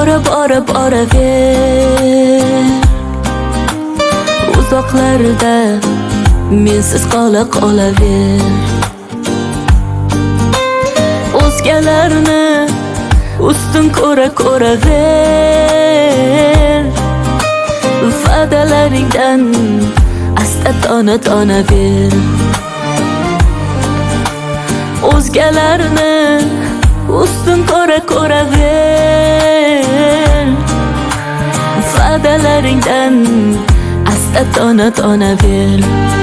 boraver. Uzoqlarda mensiz qolaver. O'zgalarni ustun ko'raver. Va'dalaringdan asta tona ver. O'zgalarni ustun ko'raver. Va'dalaringdan asta tona ver.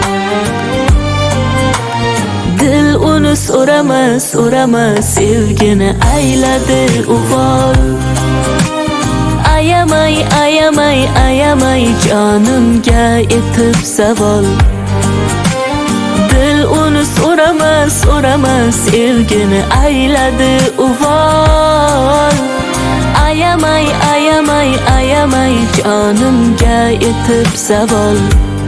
Dil uni so'rama, sevgini ayladi uvol. Ayamay jonimga etib savol. Dil uni so'rama, sevgini ayladi uvol. Ayamay jonimga etib savol.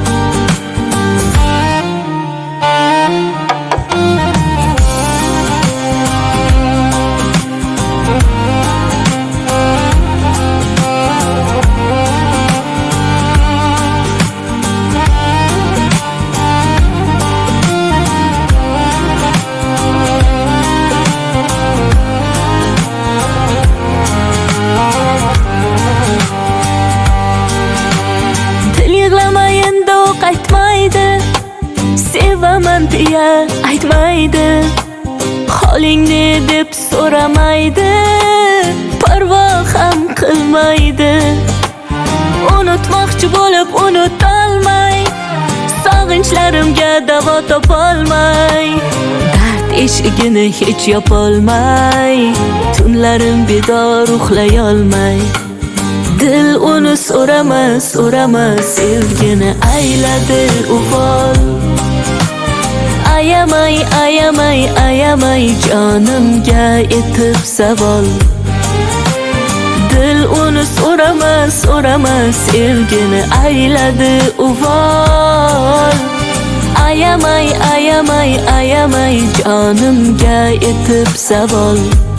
Aytmaydi, sevaman deya aytmaydi, holingni deb so'ramaydi, parvo ham qilmaydi. Unutmoqchi bo'lib unutolmay, sog'inchlarimga davo topolmay, dard eshigini hech yopolmay, tunlarim bedor uxlay olmay. Dil uni so'rama, sevgini ayladi uvol. Ayamay jonimga etib savol. Dil uni so'rama, sevgini ayladi uvol. Ayamay jonimga etib savol.